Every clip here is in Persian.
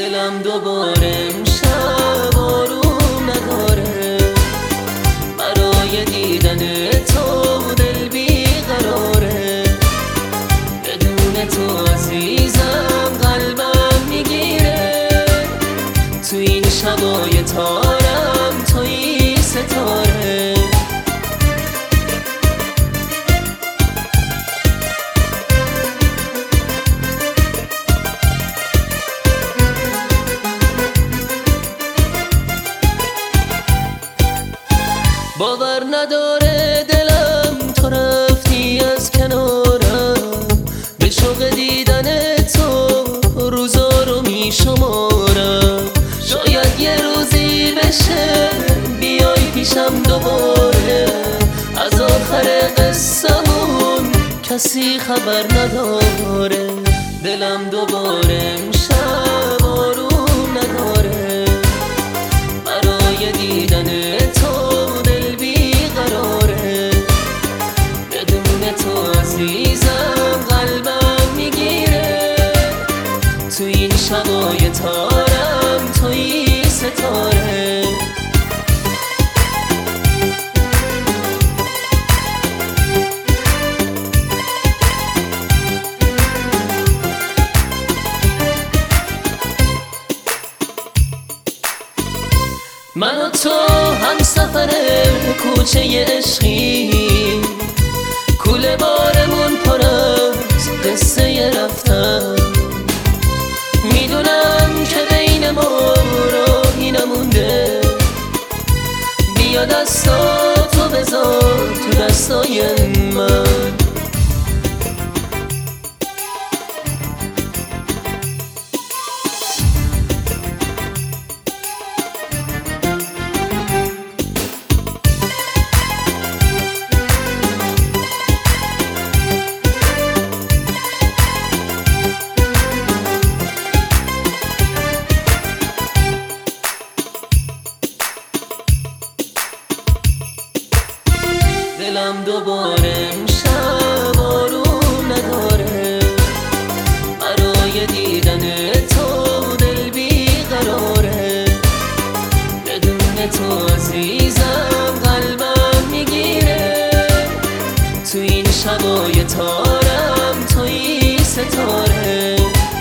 دلم دوباره امشب آروم نداره، برای دیدن تو دل بیقراره. بدون تو عزیزم قلبم میگیره، تو این شبای تارم توی ستاره. باور نداره دلم تو رفتی از کنارم، به شوق دیدن تو روزا رو میشمارم. شاید یه روزی بشه بیای پیشم دوباره، از آخر قصه‌مون کسی خبر نداره. دلم دوباره امشب آروم نداره، برای دیدن تو عزیزم قلبم میگیره، تو این شبای تارم توی ستاره. من و تو هم سفر کوچه عشقی، کوله بارمون پر از قصه رفتن. میدونم که بین ما راهی نمونده، بیا دستاتو بذار تو دستای من. دلم دوباره امشب آروم نداره، برای دیدن تو دل بیقراره. بدون تو عزیزم قلبم میگیره، تو این شبای تارم توی ستاره.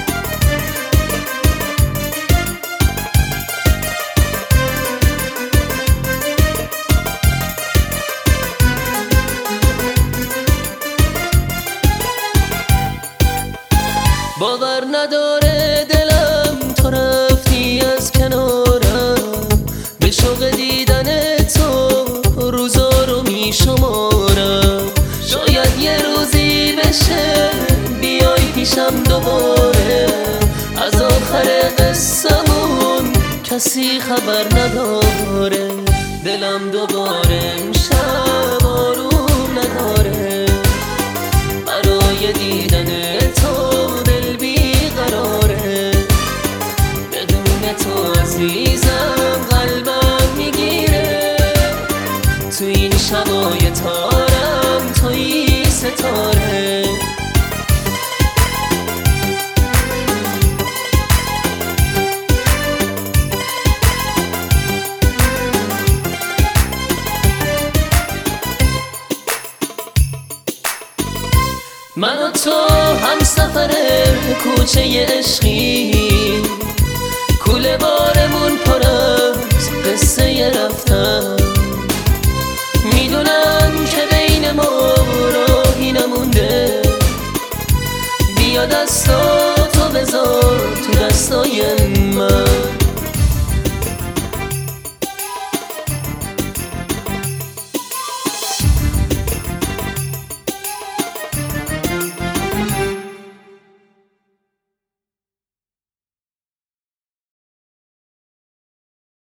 باور نداره دلم تو رفتی از کنارم، به شوق دیدن تو روزا رو میشمارم. شاید یه روزی بشه بیای پیشم دوباره، از آخر قصه‌مون کسی خبر نداره. دلم دوباره امشب آروم نداره، برای دیدن تو تو عزیزم قلبم میگیره، تو این شبای تارم توی ستاره. من و تو هم سفر کوچه عشقی، کوله بارمون پر از قصه رفتن. میدونم که بین ما راهی نمونده، بیا دستاتو بذار تو دستای من.